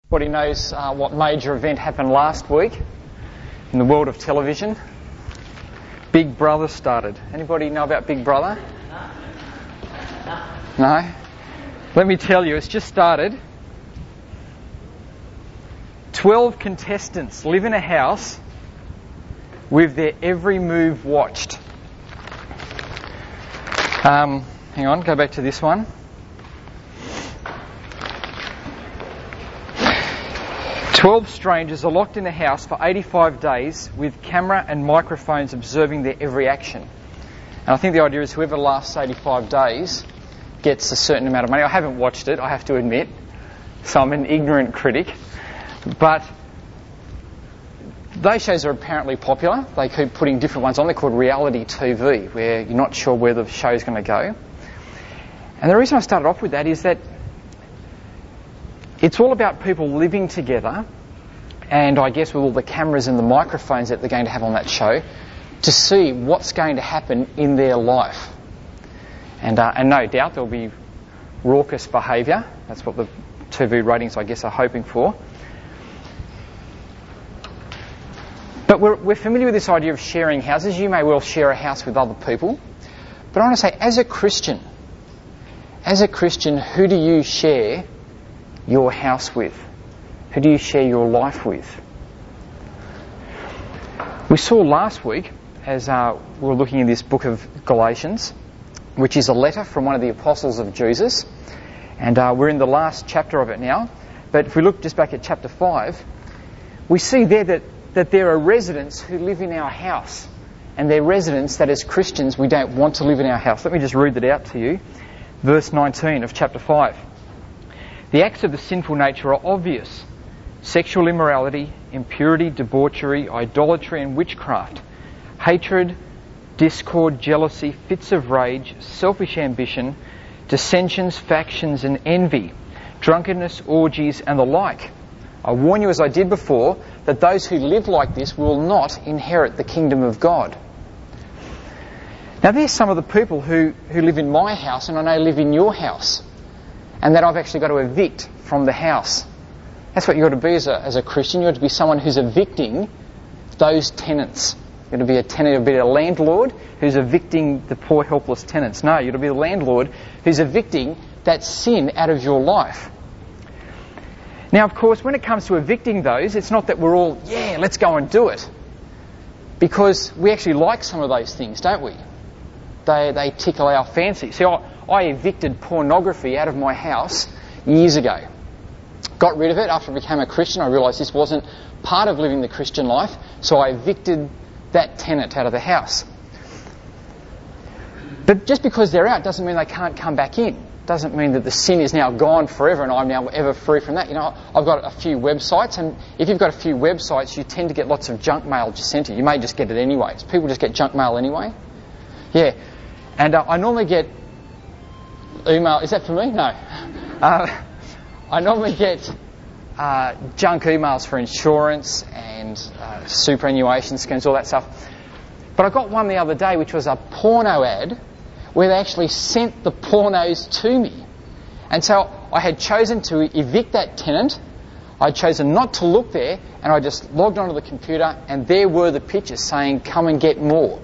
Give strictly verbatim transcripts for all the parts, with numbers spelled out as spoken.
Everybody knows uh, what major event happened last week in the world of television. Big Brother started. Anybody know about Big Brother? No? Let me tell you, it's just started. Twelve contestants live in a house with their every move watched. Um, hang on, go back to this one. Twelve strangers are locked in a house for eighty-five days with camera and microphones observing their every action. And I think the idea is whoever lasts eighty-five days gets a certain amount of money. I haven't watched it, I have to admit, so I'm an ignorant critic. But those shows are apparently popular. They keep putting different ones on. They're called reality T V, where you're not sure where the show's going to go. And the reason I started off with that is that it's all about people living together, and I guess with all the cameras and the microphones that they're going to have on that show, to see what's going to happen in their life. And, uh, and no doubt there'll be raucous behaviour. That's what the T V ratings, I guess, are hoping for. But we're, we're familiar with this idea of sharing houses. You may well share a house with other people. But I want to say, as a Christian, as a Christian, who do you share your house with? Who do you share your life with? We saw last week, as uh, we were looking in this book of Galatians, which is a letter from one of the apostles of Jesus, and uh, we're in the last chapter of it now. But if we look just back at chapter five, we see there that, that there are residents who live in our house, and they're residents that as Christians we don't want to live in our house. Let me just read that out to you. Verse nineteen of chapter five. The acts of the sinful nature are obvious: sexual immorality, impurity, debauchery, idolatry and witchcraft, hatred, discord, jealousy, fits of rage, selfish ambition, dissensions, factions and envy, drunkenness, orgies and the like. I warn you, as I did before, that those who live like this will not inherit the kingdom of God. Now there's some of the people who, who live in my house, and I know live in your house, and that I've actually got to evict from the house. That's what you've got to be as a, as a Christian. You've got to be someone who's evicting those tenants. You've got to be a tenant, you've got to be a landlord who's evicting the poor helpless tenants. No, you've got to be the landlord who's evicting that sin out of your life. Now, of course, when it comes to evicting those, it's not that we're all, yeah, let's go and do it. Because we actually like some of those things, don't we? They, they tickle our fancy. See, I, I evicted pornography out of my house years ago. Got rid of it after I became a Christian. I realised this wasn't part of living the Christian life, so I evicted that tenant out of the house. But just because they're out doesn't mean they can't come back in. Doesn't mean that the sin is now gone forever and I'm now ever free from that. You know, I've got a few websites, and if you've got a few websites, you tend to get lots of junk mail just sent to you. You may just get it anyway. People just get junk mail anyway. Yeah. And uh, I normally get email. Is that for me? No. Uh, I normally get uh, junk emails for insurance and uh, superannuation schemes, all that stuff. But I got one the other day which was a porno ad where they actually sent the pornos to me. And so I had chosen to evict that tenant. I'd chosen not to look there, and I just logged onto the computer, and there were the pictures saying, come and get more.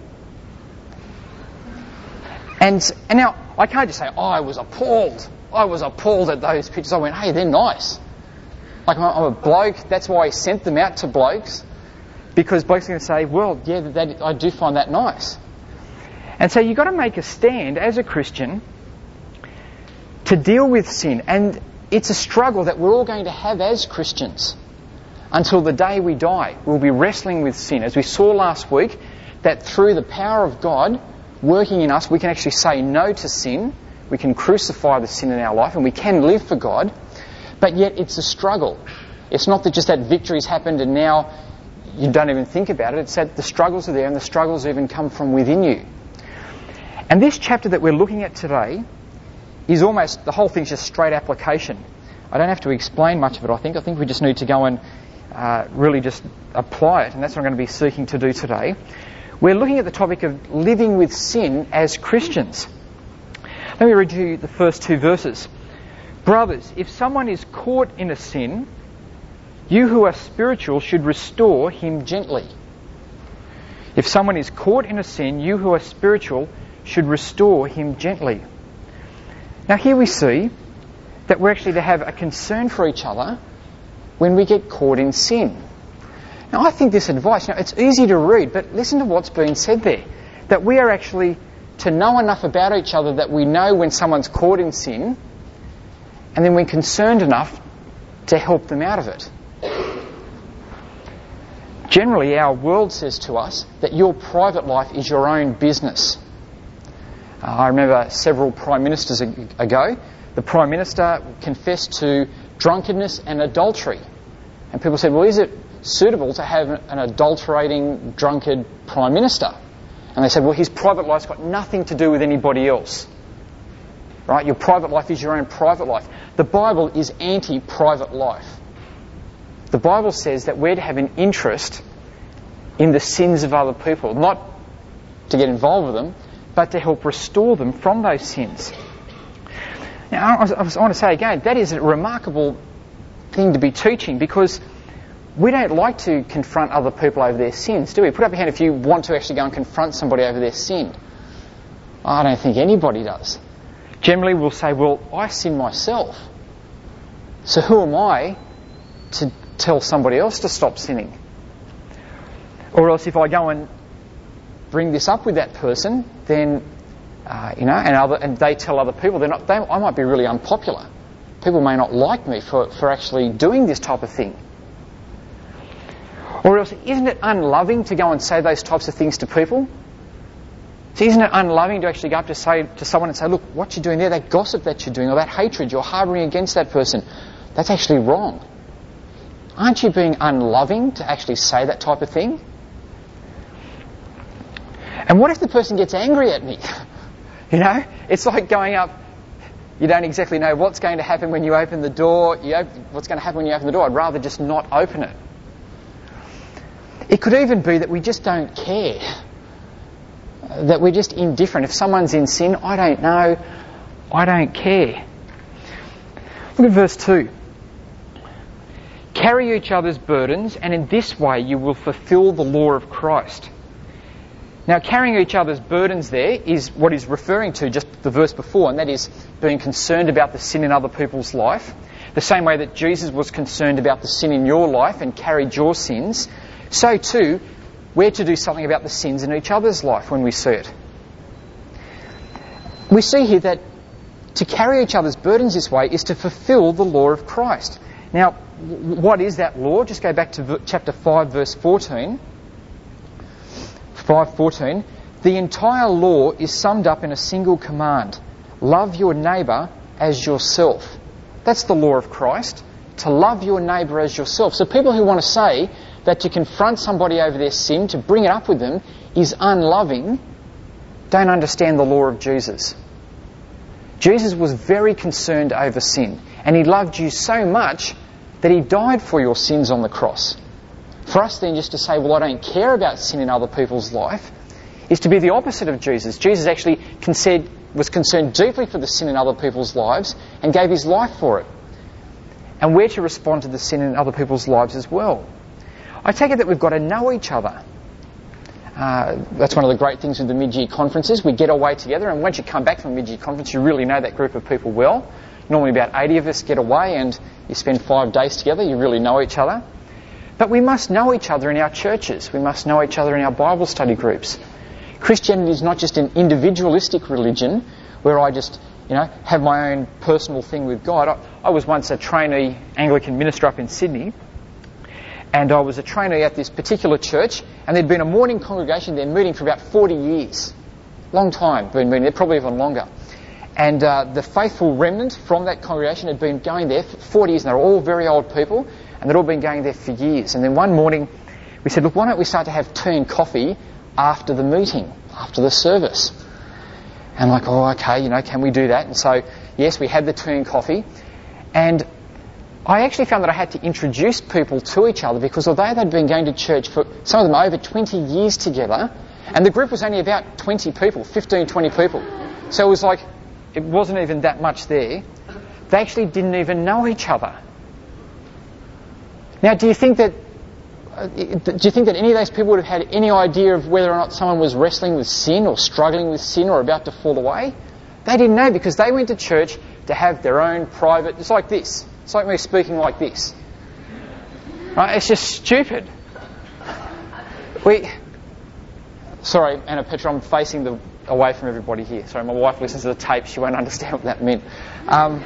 And, and now, I can't just say, oh, I was appalled. I was appalled at those pictures. I went, hey, they're nice. Like, I'm a, I'm a bloke. That's why I sent them out to blokes. Because blokes are going to say, well, yeah, that, I do find that nice. And so you've got to make a stand as a Christian to deal with sin. And it's a struggle that we're all going to have as Christians until the day we die. We'll be wrestling with sin. As we saw last week, that through the power of God working in us, we can actually say no to sin. We can crucify the sin in our life, and we can live for God. But yet it's a struggle. It's not that just that victory's happened and now you don't even think about it. It's that the struggles are there, and the struggles even come from within you. And this chapter that we're looking at today is almost, the whole thing's just straight application. I don't have to explain much of it, I think. I think we just need to go and uh, really just apply it, and that's what I'm going to be seeking to do today. We're looking at the topic of living with sin as Christians. Let me read you the first two verses. Brothers, if someone is caught in a sin, You who are spiritual should restore him gently. If someone is caught in a sin, you who are spiritual should restore him gently. Now here we see that we're actually to have a concern for each other when we get caught in sin. Now I think this advice, you know, it's easy to read, but listen to what's being said there. That we are actually to know enough about each other that we know when someone's caught in sin, and then we're concerned enough to help them out of it. Generally, our world says to us that your private life is your own business. Uh, I remember several prime ministers ago, the prime minister confessed to drunkenness and adultery. And people said, well, is it suitable to have an adulterating, drunkard prime minister? And they said, well, his private life's got nothing to do with anybody else. Right? Your private life is your own private life. The Bible is anti-private life. The Bible says that we're to have an interest in the sins of other people, not to get involved with them, but to help restore them from those sins. Now, I, I want to say again, that is a remarkable thing to be teaching, because we don't like to confront other people over their sins, do we? Put up your hand if you want to actually go and confront somebody over their sin. I don't think anybody does. Generally we'll say, well, I sin myself, so who am I to tell somebody else to stop sinning? Or else if I go and bring this up with that person, then, uh, you know, and other, and they tell other people, they're not, they, I might be really unpopular. People may not like me for, for actually doing this type of thing. Or else, isn't it unloving to go and say those types of things to people? So isn't it unloving to actually go up to say to someone and say, look, what you're doing there, that gossip that you're doing, or that hatred you're harbouring against that person, that's actually wrong. Aren't you being unloving to actually say that type of thing? And what if the person gets angry at me? You know, it's like going up, you don't exactly know what's going to happen when you open the door, you open, what's going to happen when you open the door. I'd rather just not open it. It could even be that we just don't care, that we're just indifferent. If someone's in sin, I don't know, I don't care. Look at verse two. Carry each other's burdens, and in this way you will fulfill the law of Christ. Now, carrying each other's burdens there is what he's referring to just the verse before, and that is being concerned about the sin in other people's life. The same way that Jesus was concerned about the sin in your life and carried your sins, so too, we're to do something about the sins in each other's life when we see it. We see here that to carry each other's burdens this way is to fulfill the law of Christ. Now, what is that law? Just go back to chapter five, verse fourteen. five fourteen. The entire law is summed up in a single command. Love your neighbour as yourself. That's the law of Christ. To love your neighbour as yourself. So people who want to say that to confront somebody over their sin, to bring it up with them, is unloving, don't understand the law of Jesus. Jesus was very concerned over sin, and he loved you so much that he died for your sins on the cross. For us then just to say, well, I don't care about sin in other people's life, is to be the opposite of Jesus. Jesus actually concerned, was concerned deeply for the sin in other people's lives and gave his life for it. And we're to respond to the sin in other people's lives as well. I take it that we've got to know each other. Uh, that's one of the great things with the mid-year conferences. We get away together, and once you come back from a mid-year conference, you really know that group of people well. Normally about eighty of us get away and you spend five days together. You really know each other. But we must know each other in our churches. We must know each other in our Bible study groups. Christianity is not just an individualistic religion where I just, you know, have my own personal thing with God. I, I was once a trainee Anglican minister up in Sydney, and I was a trainee at this particular church, and there'd been a morning congregation there meeting for about forty years. Long time, been meeting there, probably even longer. And uh, the faithful remnant from that congregation had been going there for forty years, and they were all very old people, and they'd all been going there for years. And then one morning we said, look, why don't we start to have tea and coffee after the meeting, after the service? And like, oh, okay, you know, can we do that? And so, yes, we had the tea and coffee. And I actually found that I had to introduce people to each other, because although they'd been going to church for, some of them, over twenty years together, and the group was only about twenty people, fifteen, twenty people. So it was like, it wasn't even that much there. They actually didn't even know each other. Now, do you think that uh, do you think that any of those people would have had any idea of whether or not someone was wrestling with sin or struggling with sin or about to fall away? They didn't know, because they went to church to have their own private... It's like this. It's like me speaking like this. Right? It's just stupid. We... Sorry, Anna Petra, I'm facing the away from everybody here. Sorry, my wife listens to the tape. She won't understand what that meant. Um,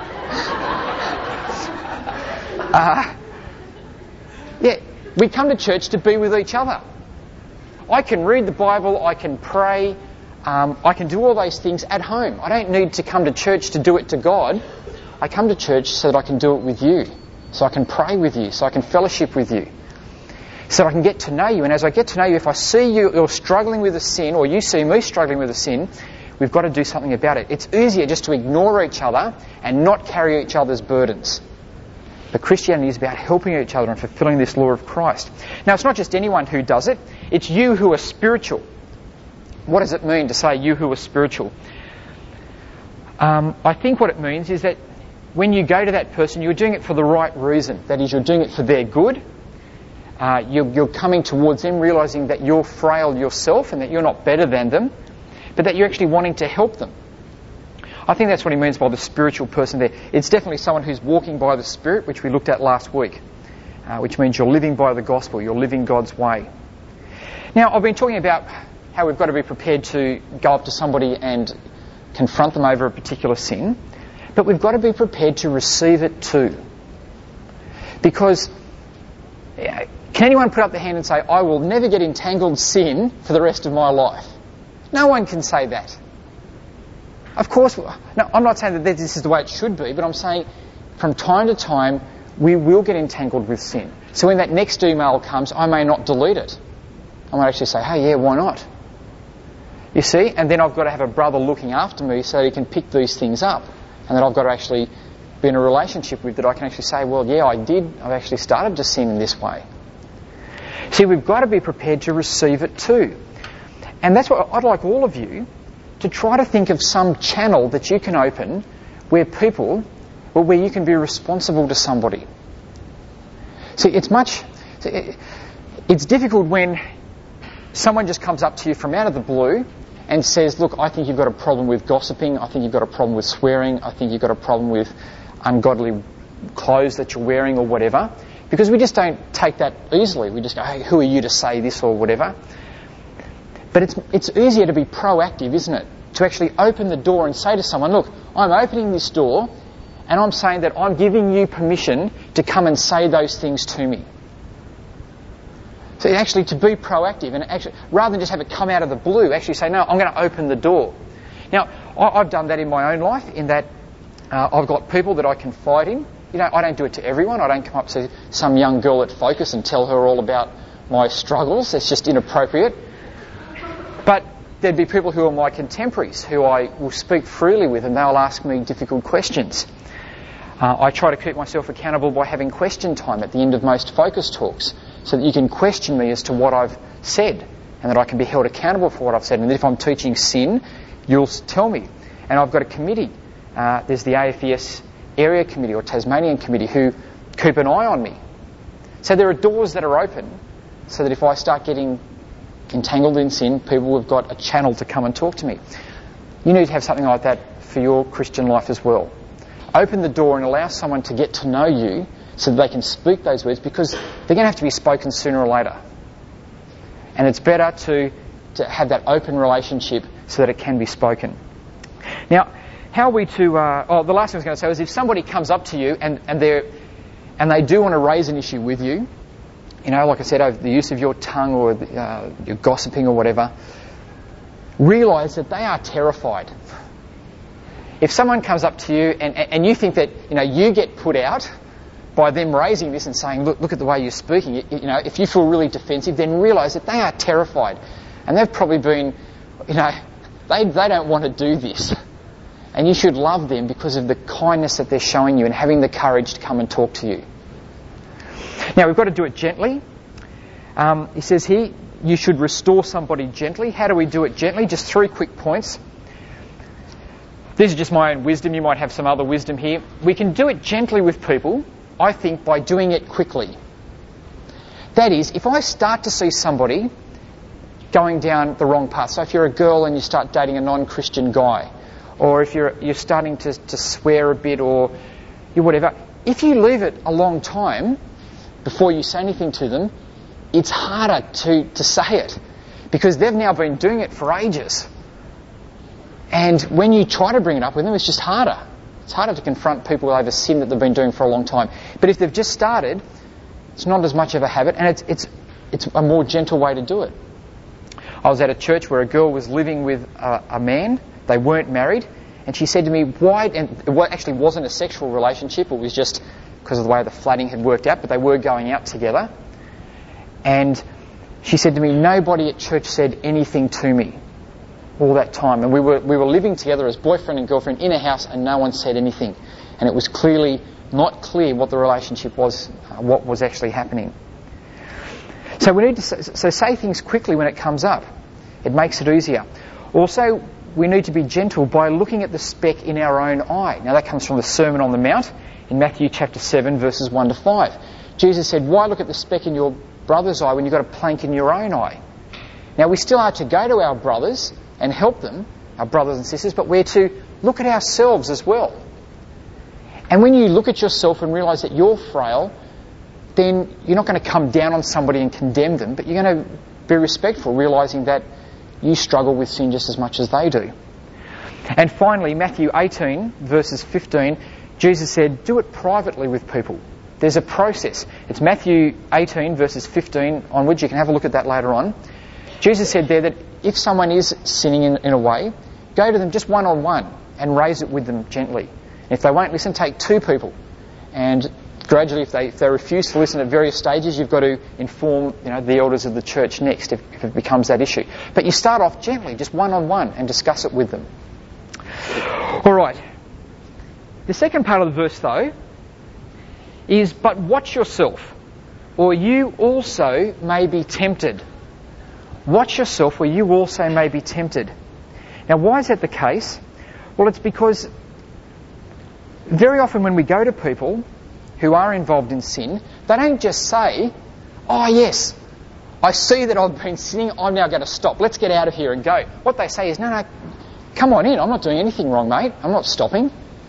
uh, yeah, we come to church to be with each other. I can read the Bible, I can pray, um, I can do all those things at home. I don't need to come to church to do it to God. I come to church so that I can do it with you, so I can pray with you, so I can fellowship with you, so I can get to know you. And as I get to know you, if I see you you're struggling with a sin, or you see me struggling with a sin, we've got to do something about it. It's easier just to ignore each other and not carry each other's burdens. But Christianity is about helping each other and fulfilling this law of Christ. Now, it's not just anyone who does it. It's you who are spiritual. What does it mean to say you who are spiritual? Um, I think what it means is that when you go to that person, you're doing it for the right reason. That is, you're doing it for their good. Uh, you're, you're coming towards them realising that you're frail yourself and that you're not better than them, but that you're actually wanting to help them. I think that's what he means by the spiritual person there. It's definitely someone who's walking by the Spirit, which we looked at last week, uh, which means you're living by the gospel, you're living God's way. Now, I've been talking about how we've got to be prepared to go up to somebody and confront them over a particular sin, but we've got to be prepared to receive it too. Because, can anyone put up their hand and say, I will never get entangled in sin for the rest of my life? No one can say that. Of course, no, I'm not saying that this is the way it should be, but I'm saying from time to time we will get entangled with sin. So when that next email comes, I may not delete it. I might actually say, hey, yeah, why not? You see? And then I've got to have a brother looking after me so he can pick these things up, and that I've got to actually be in a relationship with, that I can actually say, well, yeah, I did. I've actually started to sin in this way. See, we've got to be prepared to receive it too. And that's what I'd like all of you to try to think of some channel that you can open where people, or where you can be responsible to somebody. See, it's much, it's difficult when someone just comes up to you from out of the blue and says, look, I think you've got a problem with gossiping, I think you've got a problem with swearing, I think you've got a problem with ungodly clothes that you're wearing or whatever. Because we just don't take that easily. We just go, hey, who are you to say this or whatever? But it's it's easier to be proactive, isn't it? To actually open the door and say to someone, look, I'm opening this door and I'm saying that I'm giving you permission to come and say those things to me. So actually to be proactive and actually, rather than just have it come out of the blue, actually say, no, I'm going to open the door. Now, I've done that in my own life, in that uh, I've got people that I confide in. You know, I don't do it to everyone. I don't come up to some young girl at Focus and tell her all about my struggles. It's just inappropriate. But there'd be people who are my contemporaries, who I will speak freely with, and they'll ask me difficult questions. Uh, I try to keep myself accountable by having question time at the end of most Focus talks, so that you can question me as to what I've said, and that I can be held accountable for what I've said. And if I'm teaching sin, you'll tell me. And I've got a committee. Uh, there's the A F E S Area Committee or Tasmanian Committee who keep an eye on me. So there are doors that are open, so that if I start getting entangled in sin, people have got a channel to come and talk to me. You need to have something like that for your Christian life as well. Open the door and allow someone to get to know you so that they can speak those words, because they're going to have to be spoken sooner or later. And it's better to, to have that open relationship so that it can be spoken. Now, how are we to... Uh, oh, the last thing I was going to say was, if somebody comes up to you and, and, they're, and they do want to raise an issue with you, you know, like I said, over the use of your tongue or uh, your gossiping or whatever, realise that they are terrified. If someone comes up to you and, and you think that, you know, you get put out by them raising this and saying, look, look at the way you're speaking, you, you know, if you feel really defensive, then realise that they are terrified. And they've probably been, you know, they they don't want to do this. And you should love them because of the kindness that they're showing you and having the courage to come and talk to you. Now, we've got to do it gently. Um, he says here, you should restore somebody gently. How do we do it gently? Just three quick points. These are just my own wisdom. You might have some other wisdom here. We can do it gently with people, I think, by doing it quickly. That is, if I start to see somebody going down the wrong path, so if you're a girl and you start dating a non-Christian guy, or if you're you're starting to, to swear a bit, or you whatever, if you leave it a long time before you say anything to them, it's harder to, to say it, because they've now been doing it for ages. And when you try to bring it up with them, it's just harder. It's harder to confront people over sin that they've been doing for a long time. But if they've just started, it's not as much of a habit, and it's it's it's a more gentle way to do it. I was at a church where a girl was living with a, a man. They weren't married, and she said to me, "Why?" And it actually wasn't a sexual relationship. It was just because of the way the flatting had worked out. But they were going out together, and she said to me, "Nobody at church said anything to me all that time, and we were we were living together as boyfriend and girlfriend in a house, and no one said anything, and it was clearly not clear what the relationship was, uh, what was actually happening." So we need to say, so say things quickly when it comes up. It makes it easier. Also, we need to be gentle by looking at the speck in our own eye. Now that comes from the Sermon on the Mount in Matthew chapter seven, verses one to five. Jesus said, "Why look at the speck in your brother's eye when you've got a plank in your own eye?" Now we still are to go to our brothers and help them, our brothers and sisters, but we're to look at ourselves as well. And when you look at yourself and realise that you're frail, then you're not going to come down on somebody and condemn them, but you're going to be respectful, realising that you struggle with sin just as much as they do. And finally, Matthew eighteen, verses fifteen, Jesus said, "Do it privately with people." There's a process. It's Matthew eighteen, verses fifteen onwards. You can have a look at that later on. Jesus said there that if someone is sinning in, in a way, go to them just one-on-one and raise it with them gently. And if they won't listen, take two people. And gradually, if they if they refuse to listen at various stages, you've got to inform you know the elders of the church next if, if it becomes that issue. But you start off gently, just one-on-one, and discuss it with them. All right. The second part of the verse, though, is, "But watch yourself, or you also may be tempted." Watch yourself, or you also may be tempted. Now, why is that the case? Well, it's because very often when we go to people who are involved in sin, they don't just say, "Oh yes, I see that I've been sinning, I'm now going to stop. Let's get out of here and go." What they say is, "No, no, come on in. I'm not doing anything wrong, mate. I'm not stopping."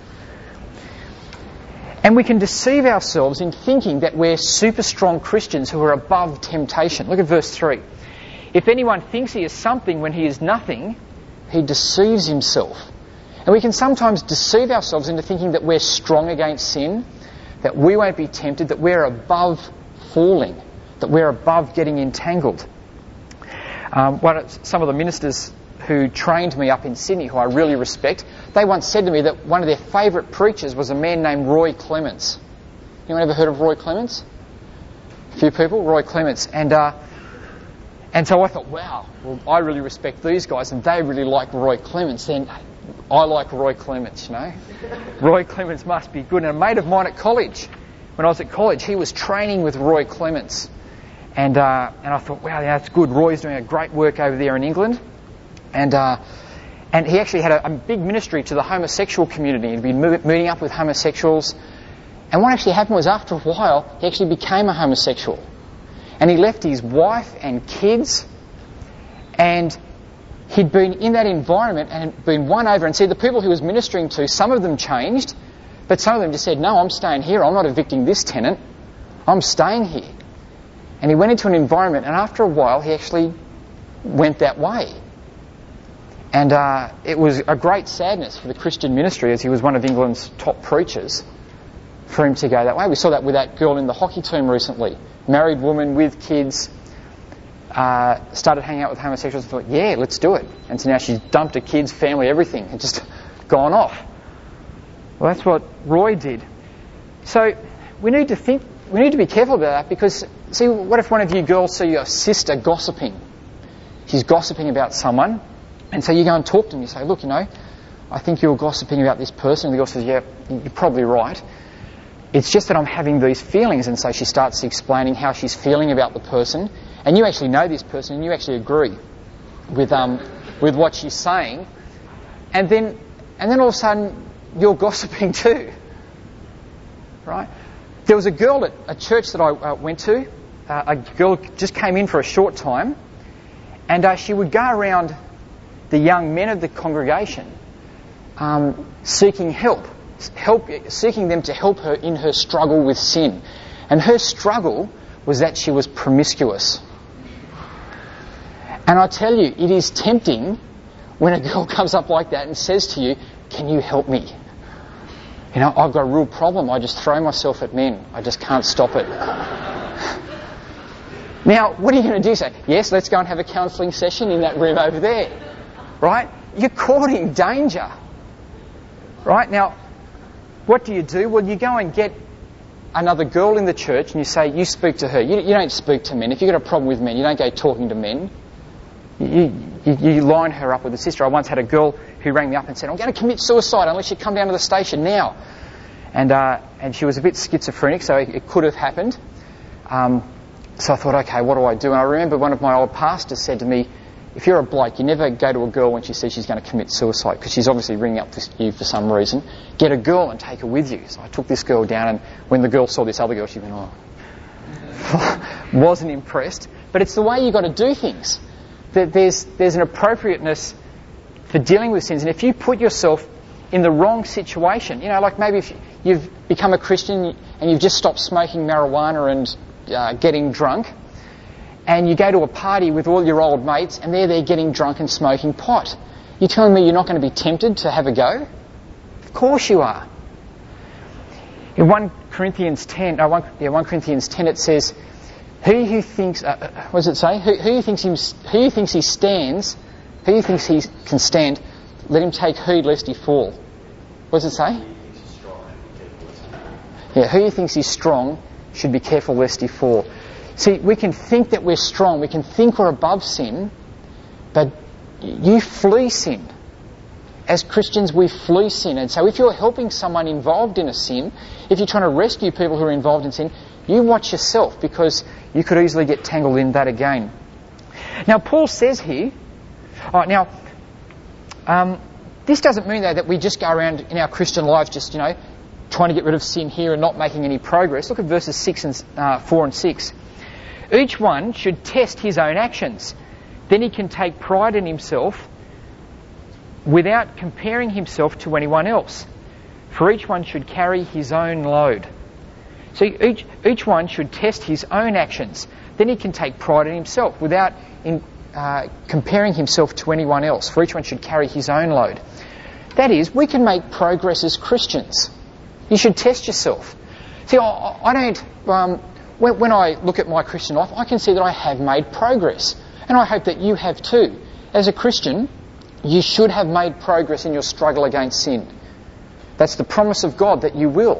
And we can deceive ourselves in thinking that we're super strong Christians who are above temptation. Look at verse three. "If anyone thinks he is something when he is nothing, he deceives himself." And we can sometimes deceive ourselves into thinking that we're strong against sin, that we won't be tempted, that we're above falling, that we're above getting entangled. Um, one of, some of the ministers who trained me up in Sydney, who I really respect, they once said to me that one of their favourite preachers was a man named Roy Clements. Anyone ever heard of Roy Clements? A few people? Roy Clements. And uh, and so I thought, wow, well, I really respect these guys, and they really like Roy Clements. Then I like Roy Clements, you know. Roy Clements must be good. And a mate of mine at college, when I was at college, he was training with Roy Clements. And uh, and I thought, wow, yeah, that's good. Roy's doing a great work over there in England. And uh, and he actually had a, a big ministry to the homosexual community. He'd been mo- meeting up with homosexuals. And what actually happened was, after a while, he actually became a homosexual. And he left his wife and kids. And he'd been in that environment and been won over. And see, the people he was ministering to, some of them changed, but some of them just said, "No, I'm staying here. I'm not evicting this tenant. I'm staying here." And he went into an environment, and after a while, he actually went that way. And uh, it was a great sadness for the Christian ministry, as he was one of England's top preachers, for him to go that way. We saw that with that girl in the hockey team recently. Married woman with kids, uh, started hanging out with homosexuals and thought, yeah, let's do it. And so now she's dumped her kids, family, everything, and just gone off. Well, that's what Roy did. So we need to think, we need to be careful about that, because, see, what if one of you girls see your sister gossiping? She's gossiping about someone, and so you go and talk to them. You say, "Look, you know, I think you're gossiping about this person." And the girl says, "Yeah, you're probably right. It's just that I'm having these feelings." And so she starts explaining how she's feeling about the person, and you actually know this person, and you actually agree with um with what she's saying, and then and then all of a sudden you're gossiping too, right? There was a girl at a church that I uh, went to uh, a girl just came in for a short time, and uh, she would go around the young men of the congregation um, seeking help, help, seeking them to help her in her struggle with sin. And her struggle was that she was promiscuous. And I tell you, it is tempting when a girl comes up like that and says to you, "Can you help me? You know, I've got a real problem. I just throw myself at men. I just can't stop it." Now, what are you going to do? Say, "Yes, let's go and have a counselling session in that room over there." Right? You're courting danger. Right? Now, what do you do? Well, you go and get another girl in the church and you say, "You speak to her." You, you don't speak to men. If you've got a problem with men, you don't go talking to men. You, you, you line her up with a sister. I once had a girl who rang me up and said, "I'm going to commit suicide unless you come down to the station now." And uh, and she was a bit schizophrenic, so it, it could have happened. Um, so I thought, okay, what do I do? And I remember one of my old pastors said to me, "If you're a bloke, you never go to a girl when she says she's going to commit suicide, because she's obviously ringing up for you for some reason. Get a girl and take her with you." So I took this girl down, and when the girl saw this other girl, she went, "Oh," wasn't impressed. But it's the way you've got to do things. There's there's an appropriateness for dealing with sins, and if you put yourself in the wrong situation, you know, like maybe if you've become a Christian and you've just stopped smoking marijuana and uh, getting drunk, and you go to a party with all your old mates, and they're there getting drunk and smoking pot. You're telling me you're not going to be tempted to have a go? Of course you are. In First Corinthians ten, no, one, yeah, First Corinthians ten, it says, "He who thinks, uh, what does it say? Who, who thinks he, who thinks he stands, who thinks he can stand, let him take heed lest he fall." What does it say? Yeah, who thinks he's strong should be careful lest he fall. See, we can think that we're strong, we can think we're above sin, but you flee sin. As Christians, we flee sin. And so if you're helping someone involved in a sin, if you're trying to rescue people who are involved in sin, you watch yourself, because you could easily get tangled in that again. Now, Paul says here, all right, now, um, this doesn't mean, though, that we just go around in our Christian lives just, you know, trying to get rid of sin here and not making any progress. Look at verses six and uh, four and six. "Each one should test his own actions. Then he can take pride in himself without comparing himself to anyone else. For each one should carry his own load." So each, each one should test his own actions. Then he can take pride in himself without in, uh, comparing himself to anyone else. For each one should carry his own load. That is, we can make progress as Christians. You should test yourself. See, I, I don't... Um, when, when I look at my Christian life, I can see that I have made progress. And I hope that you have too. As a Christian, you should have made progress in your struggle against sin. That's the promise of God, that you will.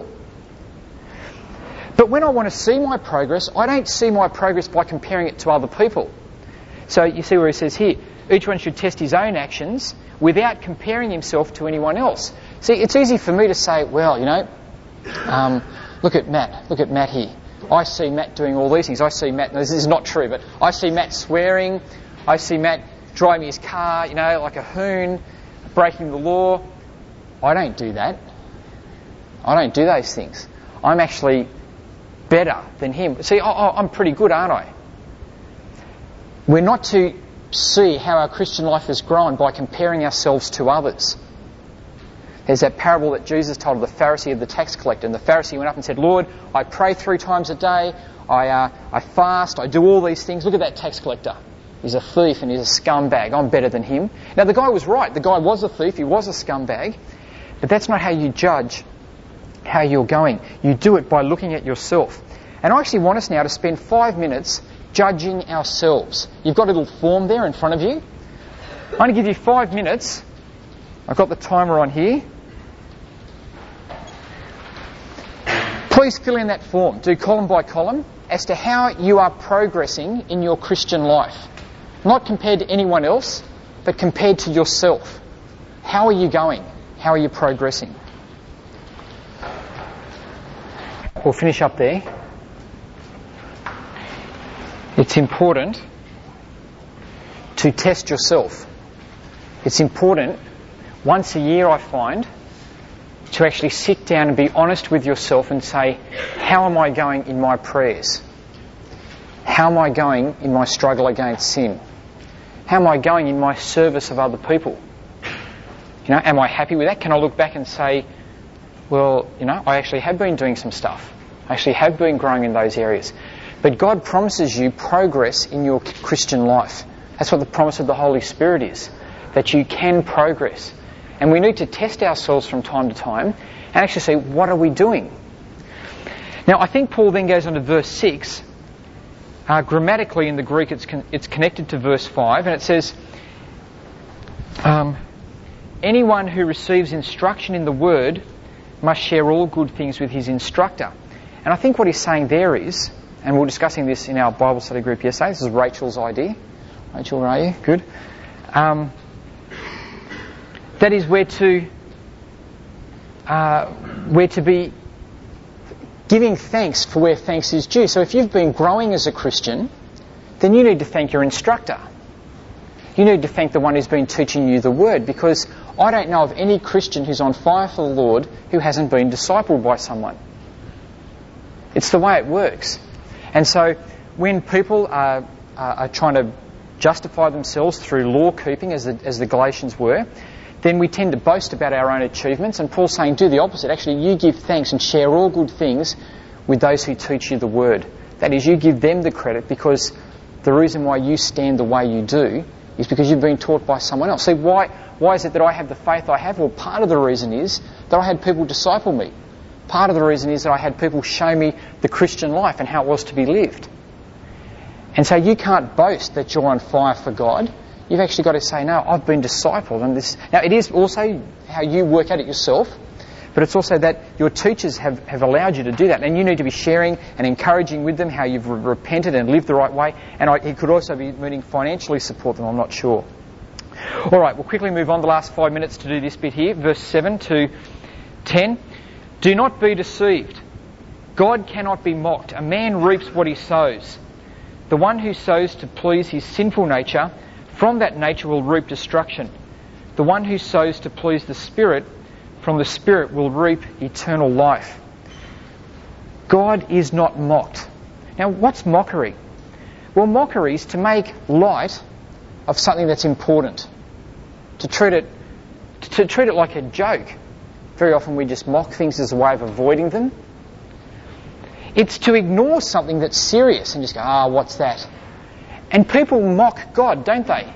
But when I want to see my progress, I don't see my progress by comparing it to other people. So you see where he says here, each one should test his own actions without comparing himself to anyone else. See, it's easy for me to say, well, you know, um, look at Matt, look at Matt here. I see Matt doing all these things. I see Matt, this is not true, but I see Matt swearing. I see Matt driving his car, you know, like a hoon, breaking the law. I don't do that. I don't do those things. I'm actually better than him. See, I, I'm pretty good, aren't I? We're not to see how our Christian life has grown by comparing ourselves to others. There's that parable that Jesus told of the Pharisee of the tax collector. And the Pharisee went up and said, "Lord, I pray three times a day. I uh, I fast. I do all these things. Look at that tax collector. He's a thief and he's a scumbag. I'm better than him." Now, the guy was right. The guy was a thief. He was a scumbag. But that's not how you judge how you're going. You do it by looking at yourself. And I actually want us now to spend five minutes judging ourselves. You've got a little form there in front of you. I'm going to give you five minutes. I've got the timer on here. Please fill in that form. Do column by column as to how you are progressing in your Christian life. Not compared to anyone else, but compared to yourself. How are you going? How are you progressing? We'll finish up there. It's important to test yourself. It's important, once a year I find, to actually sit down and be honest with yourself and say, how am I going in my prayers? How am I going in my struggle against sin? How am I going in my service of other people? You know, am I happy with that? Can I look back and say, well, you know, I actually have been doing some stuff. I actually have been growing in those areas. But God promises you progress in your Christian life. That's what the promise of the Holy Spirit is, that you can progress. And we need to test ourselves from time to time and actually say, what are we doing? Now, I think Paul then goes on to verse six. Uh, grammatically in the Greek, it's con- it's connected to verse five, and it says, um, anyone who receives instruction in the word must share all good things with his instructor. And I think what he's saying there is, and we were discussing this in our Bible study group yesterday, this is Rachel's idea. Rachel, where are you? Good. Um, that is where to, uh, where to be giving thanks for where thanks is due. So if you've been growing as a Christian, then you need to thank your instructor. You need to thank the one who's been teaching you the word, because I don't know of any Christian who's on fire for the Lord who hasn't been discipled by someone. It's the way it works. And so when people are, are, are trying to justify themselves through law keeping, as the, as the Galatians were, then we tend to boast about our own achievements, and Paul's saying do the opposite. Actually, you give thanks and share all good things with those who teach you the word. That is, you give them the credit, because the reason why you stand the way you do is because you've been taught by someone else. See, why, why is it that I have the faith I have? Well, part of the reason is that I had people disciple me. Part of the reason is that I had people show me the Christian life and how it was to be lived. And so you can't boast that you're on fire for God. You've actually got to say, no, I've been discipled. And this, now, it is also how you work at it yourself, but it's also that your teachers have, have allowed you to do that. And you need to be sharing and encouraging with them how you've re- repented and lived the right way. And I, it could also be meaning financially support them, I'm not sure. All right, we'll quickly move on the last five minutes to do this bit here. Verse seven to ten. Do not be deceived. God cannot be mocked. A man reaps what he sows. The one who sows to please his sinful nature, from that nature will reap destruction. The one who sows to please the Spirit, from the Spirit will reap eternal life. God is not mocked. Now, what's mockery? Well, mockery is to make light of something that's important. To treat it, to treat it like a joke. Very often we just mock things as a way of avoiding them. It's to ignore something that's serious and just go, ah, what's that? And people mock God, don't they?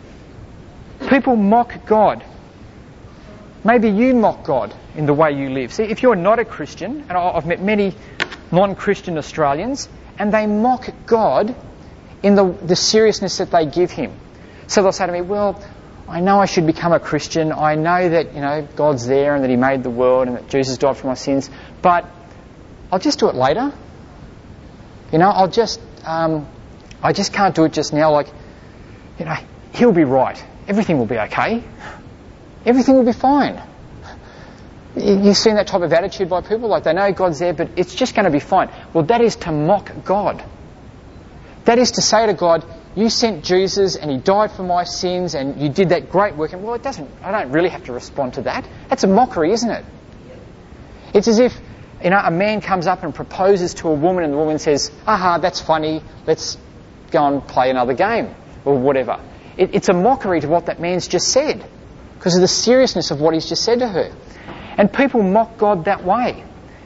People mock God. Maybe you mock God in the way you live. See, if you're not a Christian, and I've met many non-Christian Australians, and they mock God in the, the seriousness that they give him. So they'll say to me, well, I know I should become a Christian. I know that, you know, God's there and that he made the world and that Jesus died for my sins, but I'll just do it later. You know, I'll just, um, I just can't do it just now. Like, you know, he'll be right. Everything will be okay. Everything will be fine. You've seen that type of attitude by people, like they know God's there, but it's just going to be fine. Well, that is to mock God. That is to say to God, you sent Jesus and he died for my sins and you did that great work. And well, it doesn't, I don't really have to respond to that. That's a mockery, isn't it? It's as if, you know, a man comes up and proposes to a woman and the woman says, aha, that's funny, let's go and play another game or whatever. It, it's a mockery to what that man's just said because of the seriousness of what he's just said to her. And people mock God that way.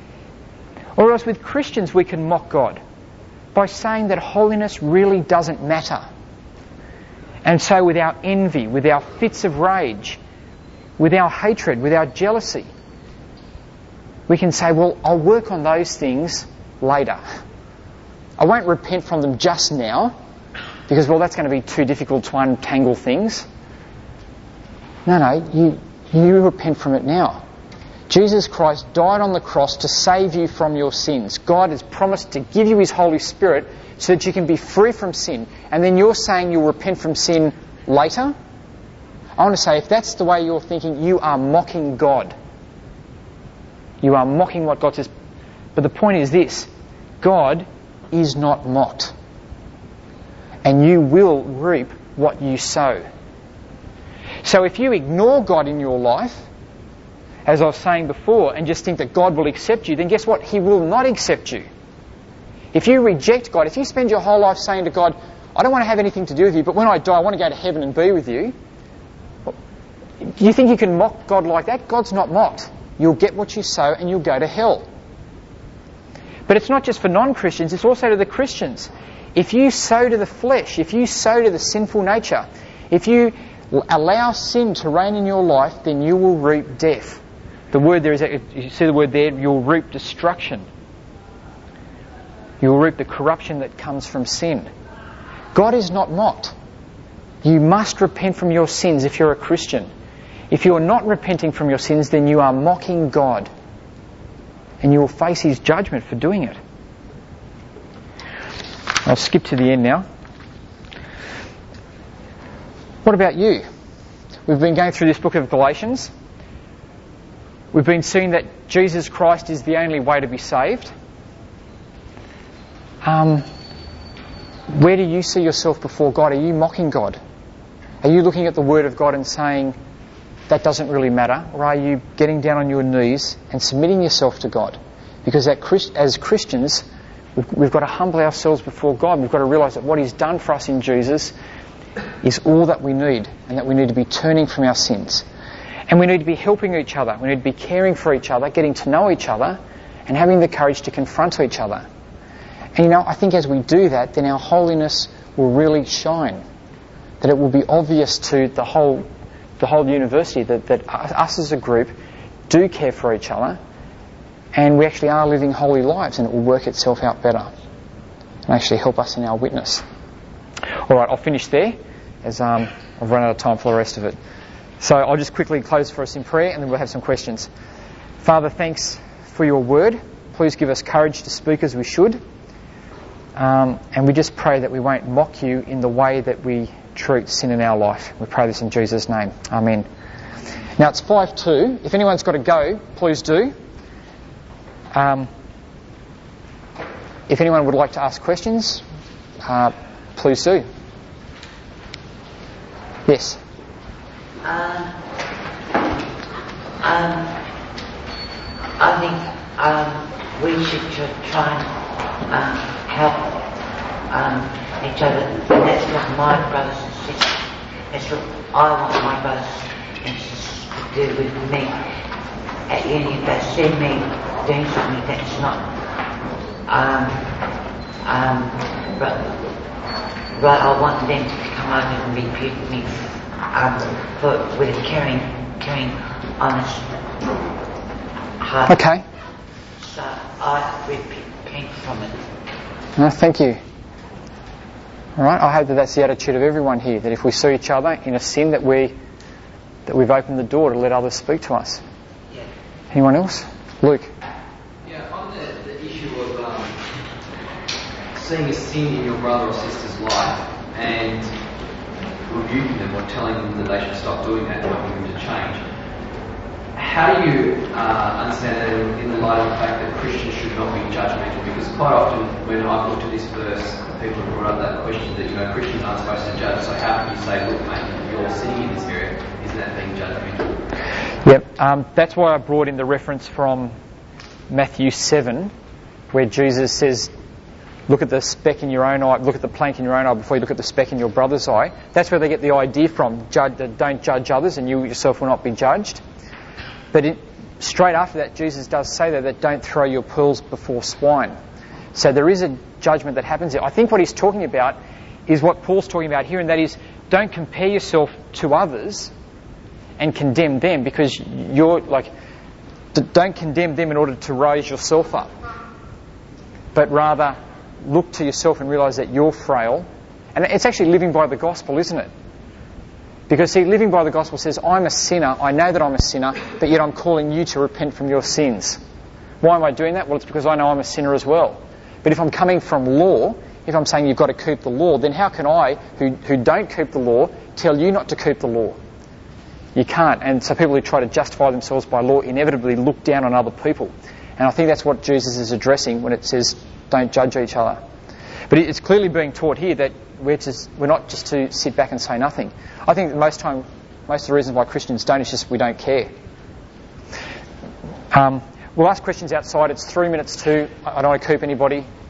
Or else with Christians we can mock God by saying that holiness really doesn't matter. And so with our envy, with our fits of rage, with our hatred, with our jealousy, we can say, well, I'll work on those things later. I won't repent from them just now because, well, that's going to be too difficult to untangle things. No, no, you, you repent from it now. Jesus Christ died on the cross to save you from your sins. God has promised to give you his Holy Spirit so that you can be free from sin. And then you're saying you'll repent from sin later? I want to say, if that's the way you're thinking, you are mocking God. You are mocking what God says. But the point is this: God is not mocked. And you will reap what you sow. So if you ignore God in your life, as I was saying before, and just think that God will accept you, then guess what? He will not accept you. If you reject God, if you spend your whole life saying to God, I don't want to have anything to do with you, but when I die I want to go to heaven and be with you, do you think you can mock God like that? God's not mocked. You'll get what you sow and you'll go to hell. But it's not just for non-Christians, it's also to the Christians. If you sow to the flesh, if you sow to the sinful nature, if you allow sin to reign in your life, then you will reap death. The word there is, you see the word there, you'll reap destruction. You'll reap the corruption that comes from sin. God is not mocked. You must repent from your sins if you're a Christian. If you are not repenting from your sins, then you are mocking God. And you will face His judgment for doing it. I'll skip to the end now. What about you? We've been going through this book of Galatians. We've been seeing that Jesus Christ is the only way to be saved. Um, where do you see yourself before God? Are you mocking God? Are you looking at the Word of God and saying, that doesn't really matter? Or are you getting down on your knees and submitting yourself to God? Because as Christians, we've got to humble ourselves before God. We've got to realise that what He's done for us in Jesus is all that we need, and that we need to be turning from our sins. And we need to be helping each other. We need to be caring for each other, getting to know each other, and having the courage to confront each other. And you know, I think as we do that, then our holiness will really shine. That it will be obvious to the whole the whole university that, that us as a group do care for each other, and we actually are living holy lives, and it will work itself out better and actually help us in our witness. Alright, I'll finish there, as um, I've run out of time for the rest of it. So I'll just quickly close for us in prayer, and then we'll have some questions. Father, thanks for your word. Please give us courage to speak as we should. Um, and we just pray that we won't mock you in the way that we treat sin in our life. We pray this in Jesus' name. Amen. Now it's five two. If anyone's got to go, please do. Um, if anyone would like to ask questions, uh, please do. Yes. Um, um, I think um, we should try and um, help um, each other. And that's what my brothers and sisters, that's what I want my brothers and sisters to do with me. At uni, if they see me doing something that's not um, um, but, but I want them to come over and rebuke me um, for, with a caring, caring, honest heart. Okay. So I repent from it. No, thank you. All right. I hope that that's the attitude of everyone here. That if we see each other in a sin, that we that we've opened the door to let others speak to us. Yeah. Anyone else? Luke. Yeah. On the, the issue of um, seeing a sin in your brother or sister's life and rebuking them or telling them that they should stop doing that and helping them to change. How do you uh, understand that in, in the light of the fact that Christians should not be judgmental? Because quite often when I've looked at this verse, people have brought up that question that, you know, Christians aren't supposed to judge, so how can you say, look mate, you're sitting in this area, isn't that being judgmental? Yep, um, that's why I brought in the reference from Matthew seven, where Jesus says, look at the speck in your own eye, look at the plank in your own eye before you look at the speck in your brother's eye. That's where they get the idea from, judge, don't judge others and you yourself will not be judged. But it, straight after that, Jesus does say that, that don't throw your pearls before swine. So there is a judgment that happens there. I think what he's talking about is what Paul's talking about here, and that is don't compare yourself to others and condemn them, because you're like, don't condemn them in order to raise yourself up. But rather look to yourself and realise that you're frail. And it's actually living by the gospel, isn't it? Because see, living by the gospel says, I'm a sinner, I know that I'm a sinner, but yet I'm calling you to repent from your sins. Why am I doing that? Well, it's because I know I'm a sinner as well. But if I'm coming from law, if I'm saying you've got to keep the law, then how can I, who, who don't keep the law, tell you not to keep the law? You can't. And so people who try to justify themselves by law inevitably look down on other people. And I think that's what Jesus is addressing when it says, don't judge each other. But it's clearly being taught here that we're, just, we're not just to sit back and say nothing. I think that most time, most of the reasons why Christians don't is just we don't care. Um, we'll ask questions outside. It's three minutes to. I don't want to keep anybody.